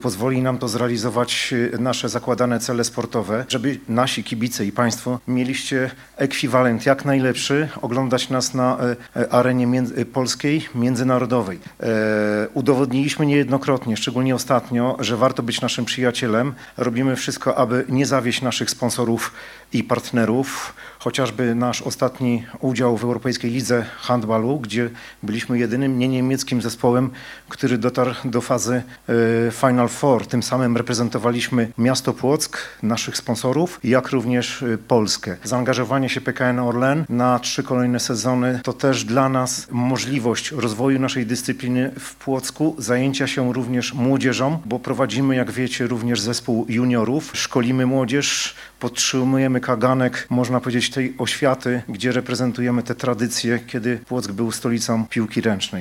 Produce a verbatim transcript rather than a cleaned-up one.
Pozwoli nam to zrealizować nasze zakładane cele sportowe, żeby nasi kibice i Państwo mieliście ekwiwalent jak najlepszy, oglądać nas na arenie między, polskiej, międzynarodowej. E, udowodniliśmy niejednokrotnie, szczególnie ostatnio, że warto być naszym przyjacielem. Robimy wszystko, aby nie zawieść naszych sponsorów i partnerów. Chociażby nasz ostatni udział w Europejskiej Lidze Handbalu, gdzie byliśmy jedynym nieniemieckim zespołem, który dotarł do fazy e, Final Four. Tym samym reprezentowaliśmy miasto Płock, naszych sponsorów, jak również e, Polskę. Zaangażowanie się P K N Orlen na trzy kolejne sezony to też dla nas możliwość rozwoju naszej dyscypliny w Płocku, zajęcia się również młodzieżą, bo prowadzimy, jak wiecie, również zespół juniorów. Szkolimy młodzież, podtrzymujemy kaganek, można powiedzieć, tej oświaty, gdzie reprezentujemy te tradycje, kiedy Płock był stolicą piłki ręcznej.